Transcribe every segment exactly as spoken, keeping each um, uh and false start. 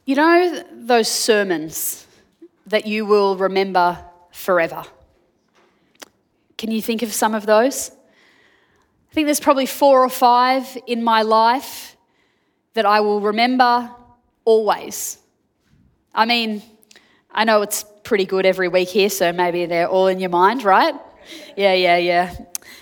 You know those sermons that you will remember forever? Can you think of some of those? I think there's probably four or five in my life that I will remember always. I mean, I know it's pretty good every week here, so maybe they're all in your mind, right? Yeah, yeah, yeah.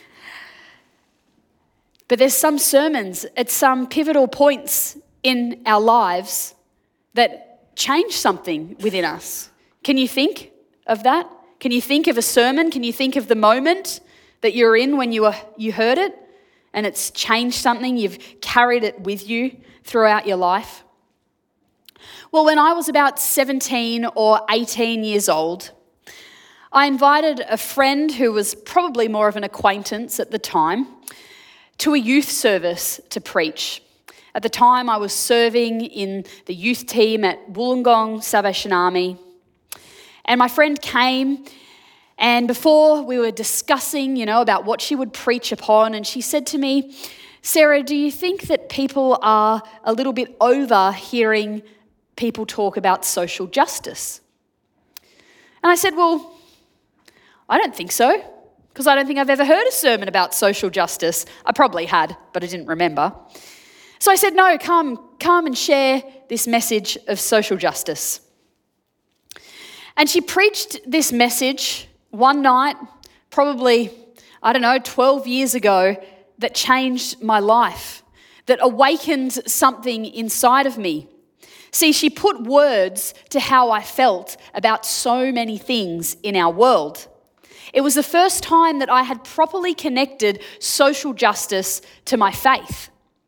But there's some sermons at some pivotal points in our lives that change something within us. Can you think of that? Can you think of a sermon? Can you think of the moment that you're in when you were, you heard it and it's changed something? You've carried it with you throughout your life. Well, when I was about seventeen or eighteen years old, I invited a friend who was probably more of an acquaintance at the time to a youth service to preach. At the time, I was serving in the youth team at Wollongong Salvation Army. And my friend came, and before we were discussing, you know, about what she would preach upon, and she said to me, "Sarah, do you think that people are a little bit over hearing people talk about social justice?" And I said, "Well, I don't think so, because I don't think I've ever heard a sermon about social justice." I probably had, but I didn't remember. So I said, "No, come, come and share this message of social justice." And she preached this message one night, probably, I don't know, twelve years ago, that changed my life, that awakened something inside of me. See, she put words to how I felt about so many things in our world. It was the first time that I had properly connected social justice to my faith,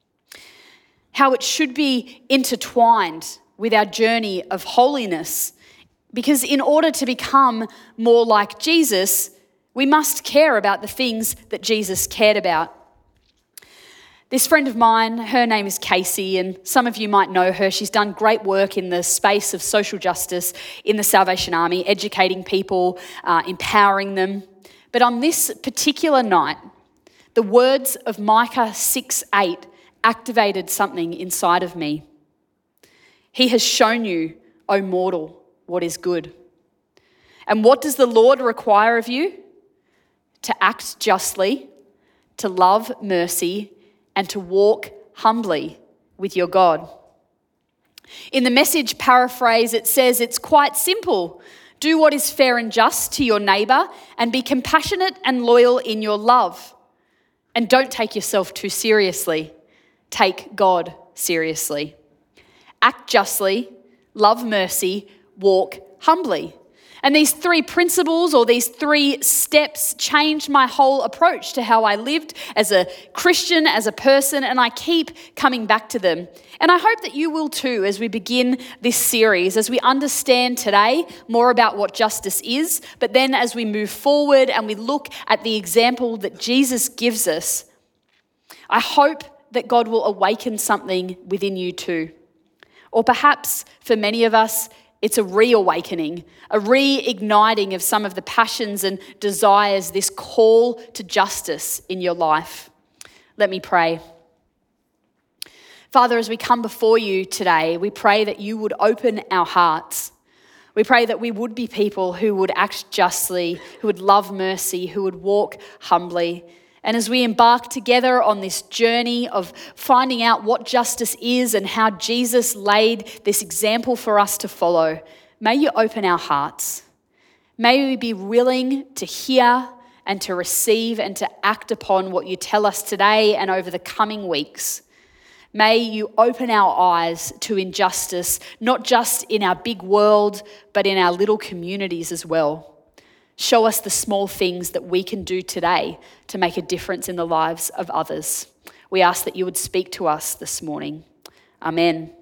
how it should be intertwined with our journey of holiness. Because in order to become more like Jesus, we must care about the things that Jesus cared about. This friend of mine, her name is Casey, and some of you might know her. She's done great work in the space of social justice in the Salvation Army, educating people, uh, empowering them. But on this particular night, the words of Micah six eight activated something inside of me. "He has shown you, O mortal, what is good. And what does the Lord require of you? To act justly, to love mercy, and to walk humbly with your God." In the Message paraphrase, it says it's quite simple. Do what is fair and just to your neighbour, and be compassionate and loyal in your love. And don't take yourself too seriously. Take God seriously. Act justly, love mercy, walk humbly. And these three principles or these three steps changed my whole approach to how I lived as a Christian, as a person, and I keep coming back to them. And I hope that you will too as we begin this series, as we understand today more about what justice is, but then as we move forward and we look at the example that Jesus gives us, I hope that God will awaken something within you too. Or perhaps for many of us, it's a reawakening, a reigniting of some of the passions and desires, this call to justice in your life. Let me pray. Father, as we come before you today, we pray that you would open our hearts. We pray that we would be people who would act justly, who would love mercy, who would walk humbly. And as we embark together on this journey of finding out what justice is and how Jesus laid this example for us to follow, may you open our hearts. May we be willing to hear and to receive and to act upon what you tell us today and over the coming weeks. May you open our eyes to injustice, not just in our big world, but in our little communities as well. Show us the small things that we can do today to make a difference in the lives of others. We ask that you would speak to us this morning. Amen.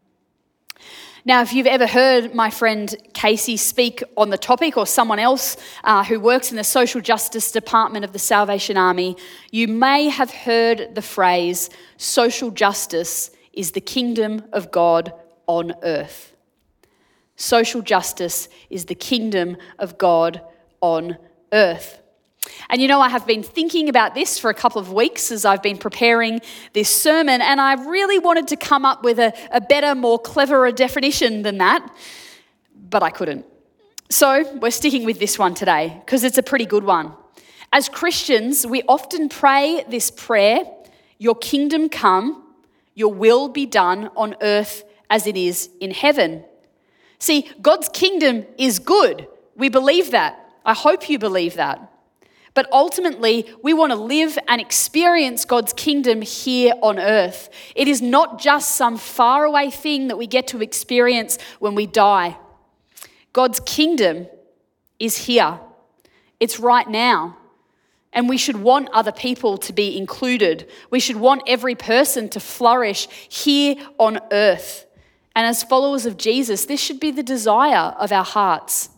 Now, if you've ever heard my friend Casey speak on the topic, or someone else uh, who works in the social justice department of the Salvation Army, you may have heard the phrase, social justice is the kingdom of God on earth. Social justice is the kingdom of God on earth. And you know, I have been thinking about this for a couple of weeks as I've been preparing this sermon, and I really wanted to come up with a, a better, more cleverer definition than that, but I couldn't. So we're sticking with this one today because it's a pretty good one. As Christians, we often pray this prayer, your kingdom come, your will be done on earth as it is in heaven. See, God's kingdom is good. We believe that. I hope you believe that. But ultimately, we want to live and experience God's kingdom here on earth. It is not just some faraway thing that we get to experience when we die. God's kingdom is here. It's right now. And we should want other people to be included. We should want every person to flourish here on earth. And as followers of Jesus, this should be the desire of our hearts.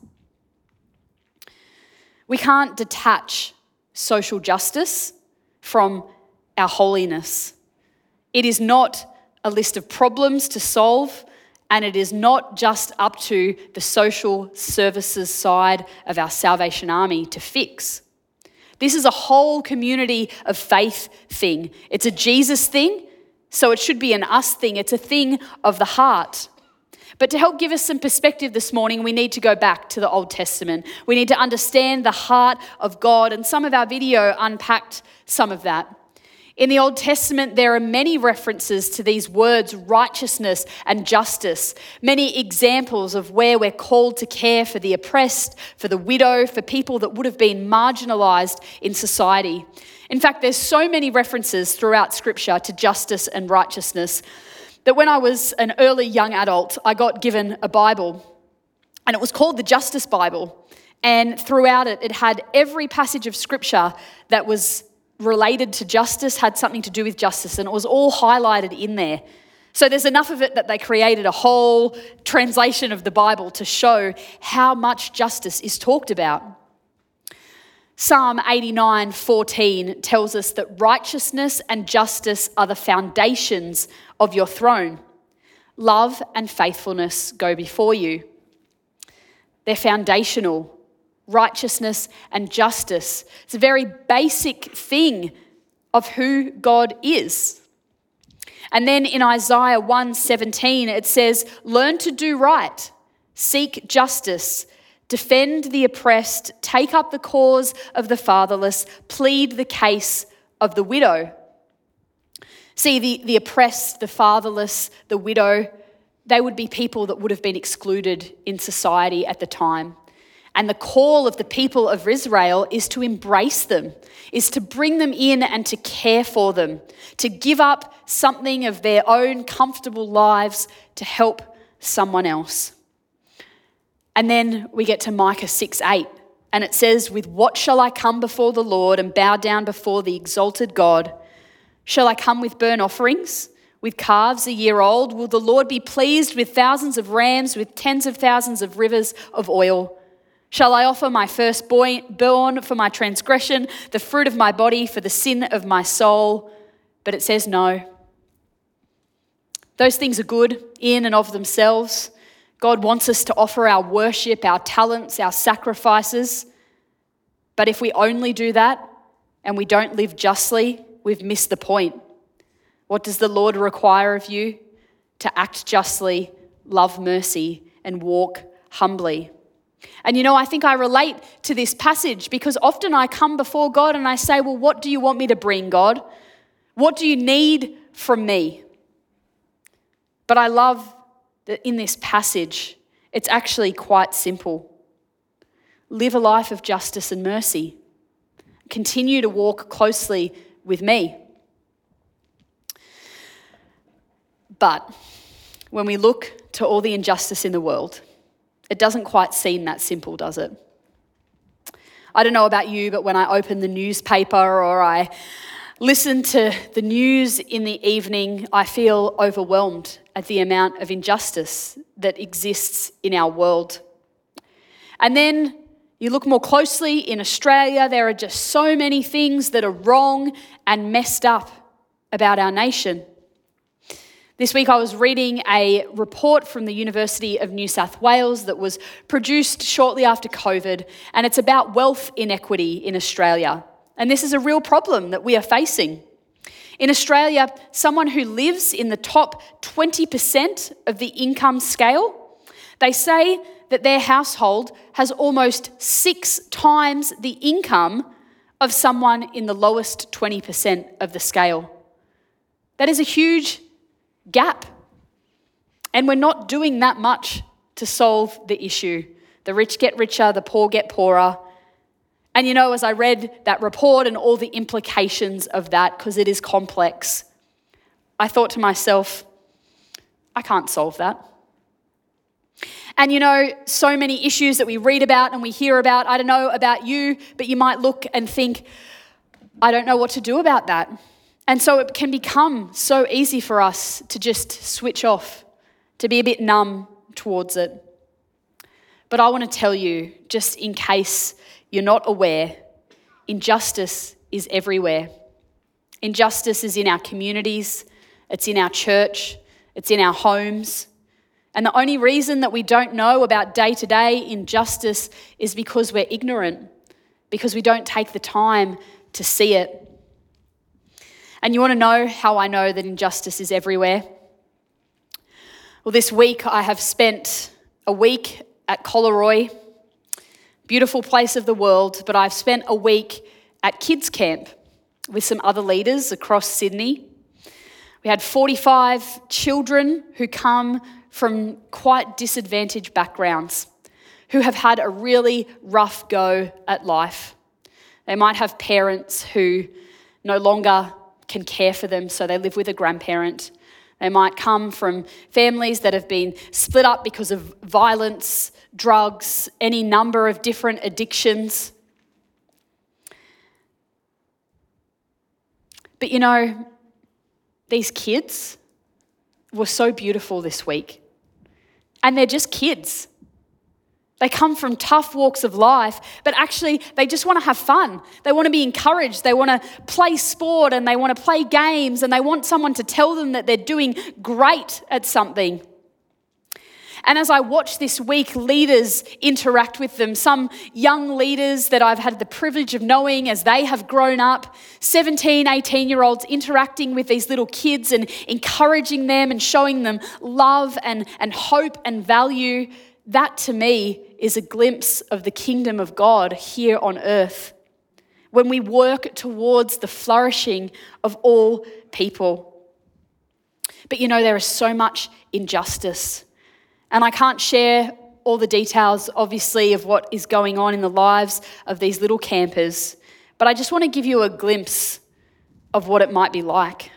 We can't detach social justice from our holiness. It is not a list of problems to solve, and it is not just up to the social services side of our Salvation Army to fix. This is a whole community of faith thing. It's a Jesus thing, so it should be an us thing. It's a thing of the heart. But to help give us some perspective this morning, we need to go back to the Old Testament. We need to understand the heart of God, and some of our video unpacked some of that. In the Old Testament, there are many references to these words, righteousness and justice, many examples of where we're called to care for the oppressed, for the widow, for people that would have been marginalized in society. In fact, there's so many references throughout Scripture to justice and righteousness that when I was an early young adult, I got given a Bible, and it was called the Justice Bible. And throughout it, it had every passage of Scripture that was related to justice, had something to do with justice, and it was all highlighted in there. So there's enough of it that they created a whole translation of the Bible to show how much justice is talked about. Psalm eighty-nine fourteen tells us that righteousness and justice are the foundations of your throne. Love and faithfulness go before you. They're foundational. Righteousness and justice. It's a very basic thing of who God is. And then in Isaiah one seventeen, it says, learn to do right, seek justice, defend the oppressed, take up the cause of the fatherless, plead the case of the widow. See, the, the oppressed, the fatherless, the widow, they would be people that would have been excluded in society at the time. And the call of the people of Israel is to embrace them, is to bring them in and to care for them, to give up something of their own comfortable lives to help someone else. And then we get to Micah six eight, and it says, with what shall I come before the Lord and bow down before the exalted God? Shall I come with burnt offerings, with calves a year old? Will the Lord be pleased with thousands of rams, with tens of thousands of rivers of oil? Shall I offer my firstborn for my transgression, the fruit of my body for the sin of my soul? But it says no. Those things are good in and of themselves. God wants us to offer our worship, our talents, our sacrifices. But if we only do that and we don't live justly, we've missed the point. What does the Lord require of you? To act justly, love mercy, and walk humbly. And you know, I think I relate to this passage because often I come before God and I say, well, what do you want me to bring, God? What do you need from me? But I love that in this passage, it's actually quite simple. Live a life of justice and mercy. Continue to walk closely with me. But when we look to all the injustice in the world, it doesn't quite seem that simple, does it? I don't know about you, but when I open the newspaper or I listen to the news in the evening, I feel overwhelmed at the amount of injustice that exists in our world. And then you look more closely in Australia, there are just so many things that are wrong and messed up about our nation. This week I was reading a report from the University of New South Wales that was produced shortly after COVID, and it's about wealth inequity in Australia. And this is a real problem that we are facing. In Australia, someone who lives in the top twenty percent of the income scale, they say that their household has almost six times the income of someone in the lowest twenty percent of the scale. That is a huge gap. And we're not doing that much to solve the issue. The rich get richer, the poor get poorer. And you know, as I read that report and all the implications of that, because it is complex, I thought to myself, I can't solve that. And you know, so many issues that we read about and we hear about, I don't know about you, but you might look and think, I don't know what to do about that. And so it can become so easy for us to just switch off, to be a bit numb towards it. But I want to tell you, just in case you're not aware, injustice is everywhere. Injustice is in our communities, it's in our church, it's in our homes. And the only reason that we don't know about day-to-day injustice is because we're ignorant, because we don't take the time to see it. And you want to know how I know that injustice is everywhere? Well, this week I have spent a week at Collaroy, beautiful place of the world, but I've spent a week at kids camp with some other leaders across Sydney. We had forty-five children who come from quite disadvantaged backgrounds, who have had a really rough go at life. They might have parents who no longer can care for them, so they live with a grandparent. They might come from families that have been split up because of violence, drugs, any number of different addictions. But you know, these kids were so beautiful this week. And they're just kids. They come from tough walks of life, but actually they just want to have fun. They want to be encouraged. They want to play sport and they want to play games and they want someone to tell them that they're doing great at something. And as I watch this week leaders interact with them, some young leaders that I've had the privilege of knowing as they have grown up, seventeen, eighteen-year-olds interacting with these little kids and encouraging them and showing them love and, and hope and value, that to me is a glimpse of the kingdom of God here on earth. When we work towards the flourishing of all people. But you know, there is so much injustice. And I can't share all the details, obviously, of what is going on in the lives of these little campers, but I just want to give you a glimpse of what it might be like.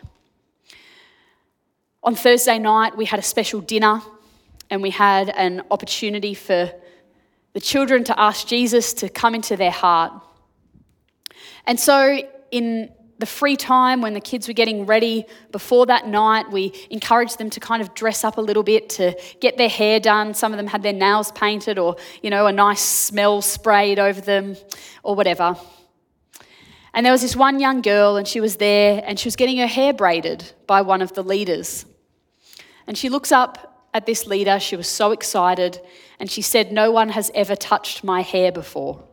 On Thursday night, we had a special dinner and we had an opportunity for the children to ask Jesus to come into their heart. And so in the free time when the kids were getting ready before that night, we encouraged them to kind of dress up a little bit, to get their hair done. Some of them had their nails painted or, you know, a nice smell sprayed over them or whatever. And there was this one young girl and she was there and she was getting her hair braided by one of the leaders. And she looks up at this leader, she was so excited, and she said, "No one has ever touched my hair before.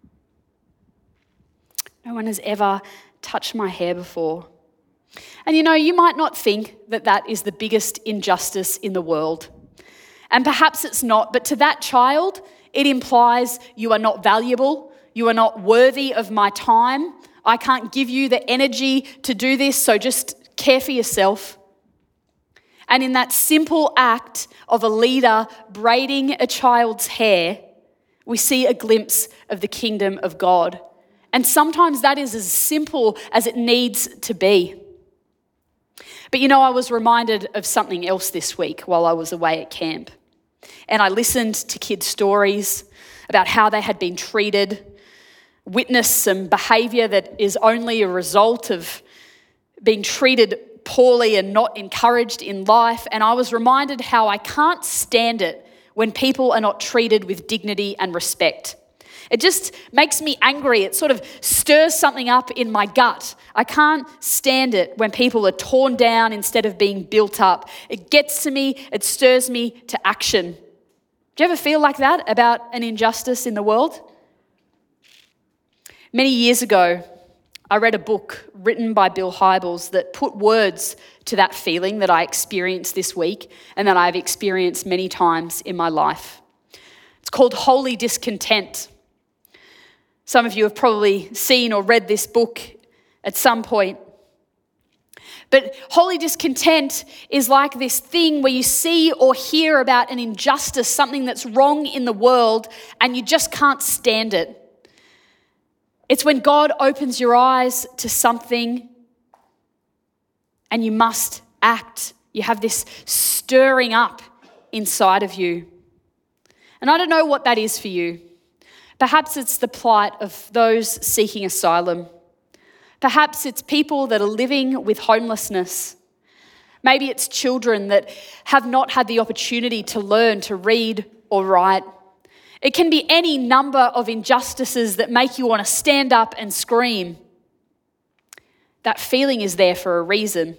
No one has ever touched my hair before." And you know, you might not think that that is the biggest injustice in the world. And perhaps it's not, but to that child, it implies you are not valuable, you are not worthy of my time, I can't give you the energy to do this, so just care for yourself. And in that simple act of a leader braiding a child's hair, we see a glimpse of the kingdom of God. And sometimes that is as simple as it needs to be. But you know, I was reminded of something else this week while I was away at camp. And I listened to kids' stories about how they had been treated, witnessed some behaviour that is only a result of being treated poorly and not encouraged in life. And I was reminded how I can't stand it when people are not treated with dignity and respect. It just makes me angry. It sort of stirs something up in my gut. I can't stand it when people are torn down instead of being built up. It gets to me, it stirs me to action. Do you ever feel like that about an injustice in the world? Many years ago, I read a book written by Bill Hybels that put words to that feeling that I experienced this week and that I've experienced many times in my life. It's called Holy Discontent. Some of you have probably seen or read this book at some point. But holy discontent is like this thing where you see or hear about an injustice, something that's wrong in the world, and you just can't stand it. It's when God opens your eyes to something and you must act. You have this stirring up inside of you. And I don't know what that is for you. Perhaps it's the plight of those seeking asylum. Perhaps it's people that are living with homelessness. Maybe it's children that have not had the opportunity to learn to read or write. It can be any number of injustices that make you want to stand up and scream. That feeling is there for a reason.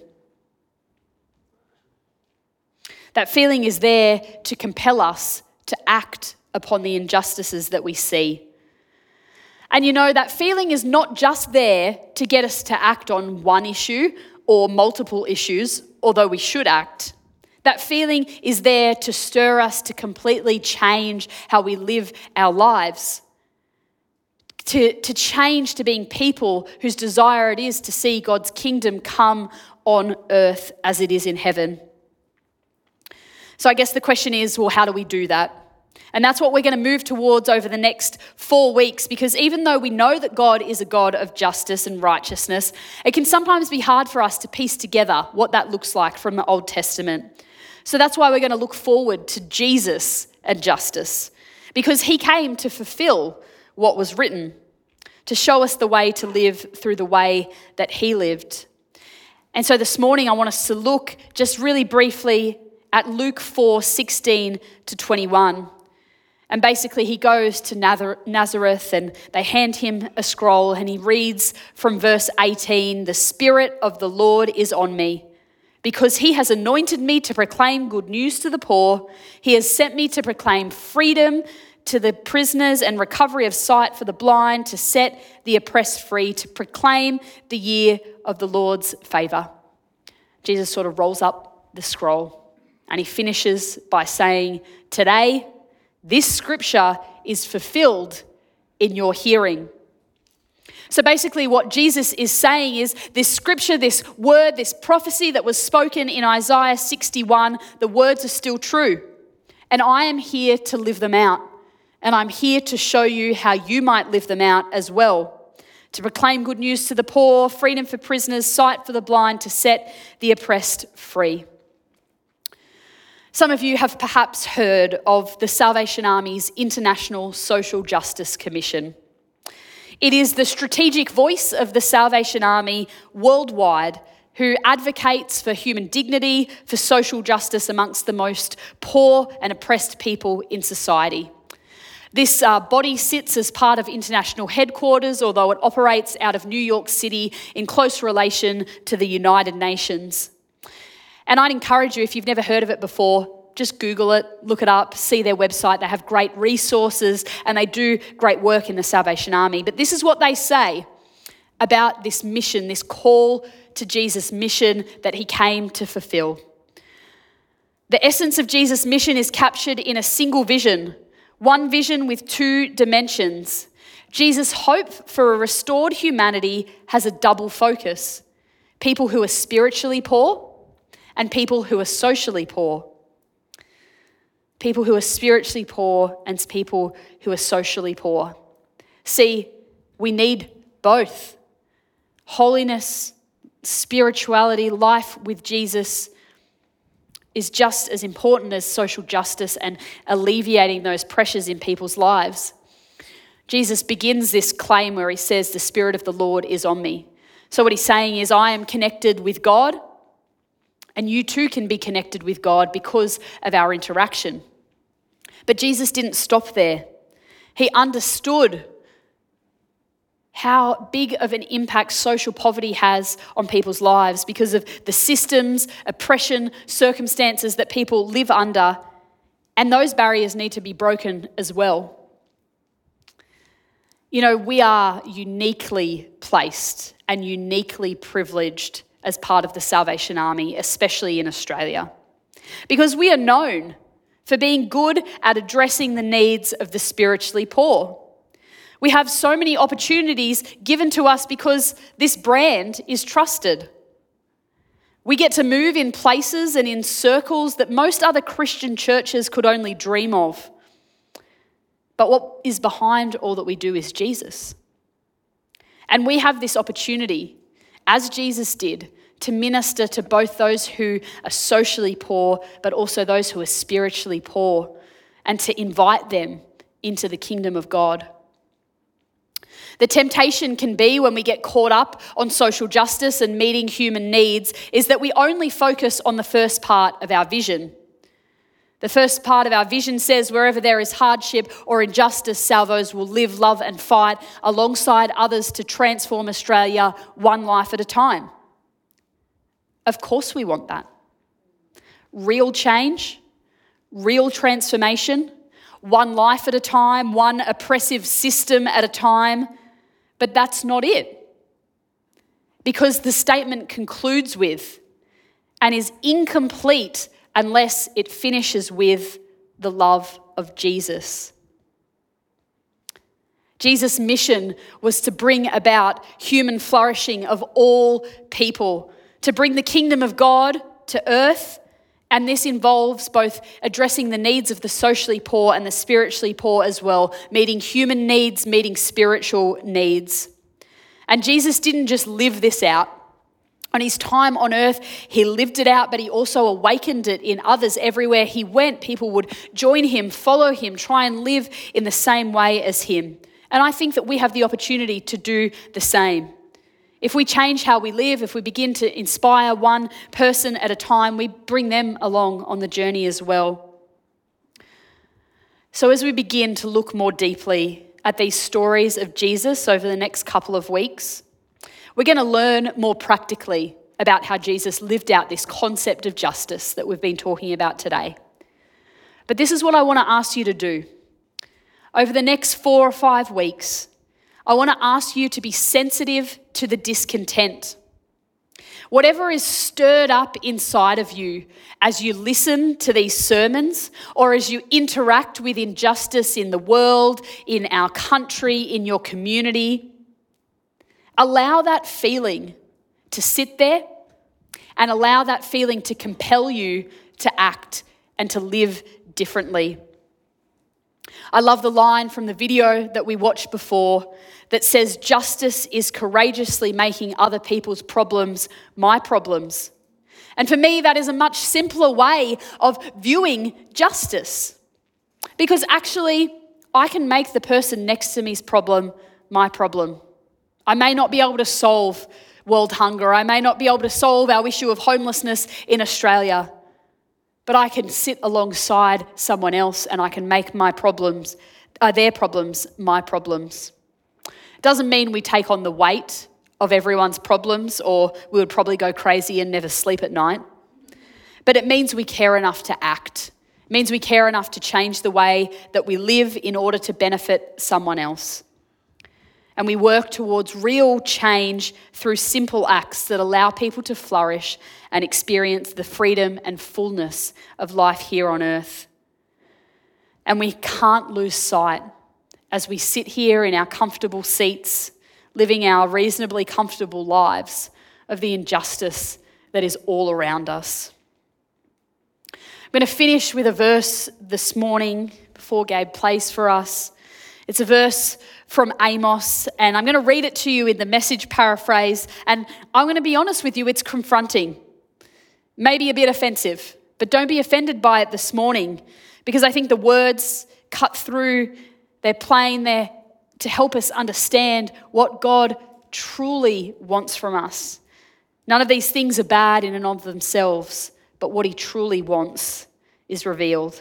That feeling is there to compel us to act upon the injustices that we see. And you know, that feeling is not just there to get us to act on one issue or multiple issues, although we should act. That feeling is there to stir us to completely change how we live our lives, to, to change to being people whose desire it is to see God's kingdom come on earth as it is in heaven. So I guess the question is, well, how do we do that? And that's what we're going to move towards over the next four weeks, because even though we know that God is a God of justice and righteousness, it can sometimes be hard for us to piece together what that looks like from the Old Testament. So that's why we're going to look forward to Jesus and justice, because he came to fulfill what was written, to show us the way to live through the way that he lived. And so this morning I want us to look just really briefly at Luke four, sixteen to twenty-one. And basically he goes to Nazareth and they hand him a scroll and he reads from verse eighteen, "The Spirit of the Lord is on me, because he has anointed me to proclaim good news to the poor. He has sent me to proclaim freedom to the prisoners and recovery of sight for the blind, to set the oppressed free, to proclaim the year of the Lord's favour." Jesus sort of rolls up the scroll and he finishes by saying, "Today, this scripture is fulfilled in your hearing." So basically what Jesus is saying is this scripture, this word, this prophecy that was spoken in Isaiah sixty-one, the words are still true. And I am here to live them out. And I'm here to show you how you might live them out as well. To proclaim good news to the poor, freedom for prisoners, sight for the blind, to set the oppressed free. Some of you have perhaps heard of the Salvation Army's International Social Justice Commission. It is the strategic voice of the Salvation Army worldwide who advocates for human dignity, for social justice amongst the most poor and oppressed people in society. This uh, body sits as part of international headquarters, although it operates out of New York City in close relation to the United Nations. And I'd encourage you, if you've never heard of it before, just Google it, look it up, see their website. They have great resources and they do great work in the Salvation Army. But this is what they say about this mission, this call to Jesus' mission that he came to fulfill. The essence of Jesus' mission is captured in a single vision, one vision with two dimensions. Jesus' hope for a restored humanity has a double focus: people who are spiritually poor and people who are socially poor. People who are spiritually poor and people who are socially poor. See, we need both. Holiness, spirituality, life with Jesus is just as important as social justice and alleviating those pressures in people's lives. Jesus begins this claim where he says, "The Spirit of the Lord is on me." So what he's saying is, I am connected with God, and you too can be connected with God because of our interaction. But Jesus didn't stop there. He understood how big of an impact social poverty has on people's lives because of the systems, oppression, circumstances that people live under, and those barriers need to be broken as well. You know, we are uniquely placed and uniquely privileged as part of the Salvation Army, especially in Australia, because we are known for being good at addressing the needs of the spiritually poor. We have so many opportunities given to us because this brand is trusted. We get to move in places and in circles that most other Christian churches could only dream of. But what is behind all that we do is Jesus. And we have this opportunity, as Jesus did, to minister to both those who are socially poor, but also those who are spiritually poor, and to invite them into the kingdom of God. The temptation can be, when we get caught up on social justice and meeting human needs, is that we only focus on the first part of our vision. The first part of our vision says, wherever there is hardship or injustice, Salvos will live, love and fight alongside others to transform Australia one life at a time. Of course we want that. Real change, real transformation, one life at a time, one oppressive system at a time. But that's not it. Because the statement concludes with, and is incomplete unless it finishes with, the love of Jesus. Jesus' mission was to bring about human flourishing of all people, to bring the kingdom of God to earth, and this involves both addressing the needs of the socially poor and the spiritually poor as well, meeting human needs, meeting spiritual needs. And Jesus didn't just live this out. On his time on earth, he lived it out, but he also awakened it in others. Everywhere he went, people would join him, follow him, try and live in the same way as him. And I think that we have the opportunity to do the same. If we change how we live, if we begin to inspire one person at a time, we bring them along on the journey as well. So as we begin to look more deeply at these stories of Jesus over the next couple of weeks, we're going to learn more practically about how Jesus lived out this concept of justice that we've been talking about today. But this is what I want to ask you to do. Over the next four or five weeks, I want to ask you to be sensitive to the discontent. Whatever is stirred up inside of you as you listen to these sermons or as you interact with injustice in the world, in our country, in your community, allow that feeling to sit there and allow that feeling to compel you to act and to live differently. I love the line from the video that we watched before that says, justice is courageously making other people's problems my problems. And for me, that is a much simpler way of viewing justice. Because actually, I can make the person next to me's problem my problem. I may not be able to solve world hunger. I may not be able to solve our issue of homelessness in Australia. But I can sit alongside someone else and I can make my problems, uh, their problems, my problems. It doesn't mean we take on the weight of everyone's problems, or we would probably go crazy and never sleep at night. But it means we care enough to act. It means we care enough to change the way that we live in order to benefit someone else. And we work towards real change through simple acts that allow people to flourish and experience the freedom and fullness of life here on earth. And we can't lose sight as we sit here in our comfortable seats, living our reasonably comfortable lives, of the injustice that is all around us. I'm going to finish with a verse this morning before Gabe plays for us. It's a verse from Amos, and I'm going to read it to you in the Message paraphrase, and I'm going to be honest with you, it's confronting, maybe a bit offensive, but don't be offended by it this morning, because I think the words cut through, they're plain, they're to help us understand what God truly wants from us. None of these things are bad in and of themselves, but what he truly wants is revealed.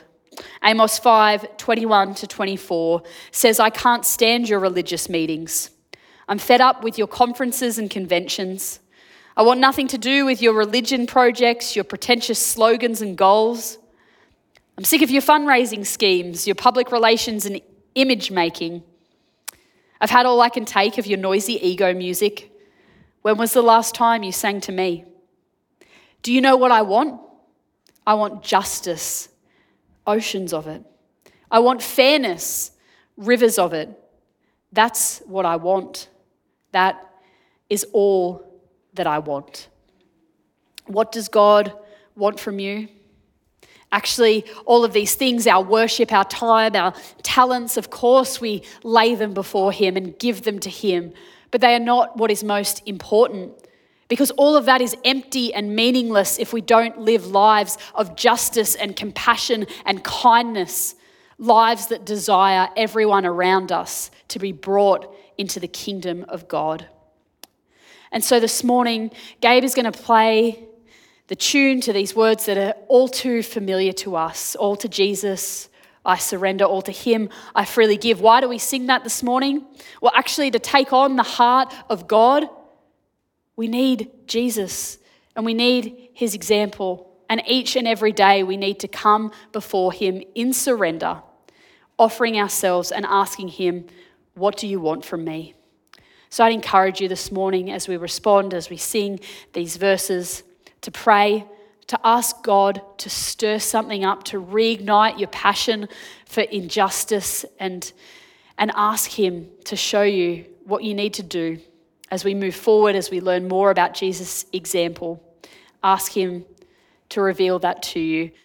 Amos five, twenty-one to twenty-four says, I can't stand your religious meetings. I'm fed up with your conferences and conventions. I want nothing to do with your religion projects, your pretentious slogans and goals. I'm sick of your fundraising schemes, your public relations and image making. I've had all I can take of your noisy ego music. When was the last time you sang to me? Do you know what I want? I want justice, oceans of it. I want fairness, rivers of it. That's what I want. That is all that I want. What does God want from you? Actually, all of these things, our worship, our time, our talents, of course, we lay them before him and give them to him, but they are not what is most important, because all of that is empty and meaningless if we don't live lives of justice and compassion and kindness, lives that desire everyone around us to be brought into the kingdom of God. And so this morning, Gabe is going to play the tune to these words that are all too familiar to us. All to Jesus, I surrender. All to him, I freely give. Why do we sing that this morning? Well, actually, to take on the heart of God, we need Jesus and we need his example. And each and every day we need to come before him in surrender, offering ourselves and asking him, what do you want from me? So I'd encourage you this morning as we respond, as we sing these verses, to pray, to ask God to stir something up, to reignite your passion for injustice, and, and ask him to show you what you need to do as we move forward, as we learn more about Jesus' example. Ask him to reveal that to you.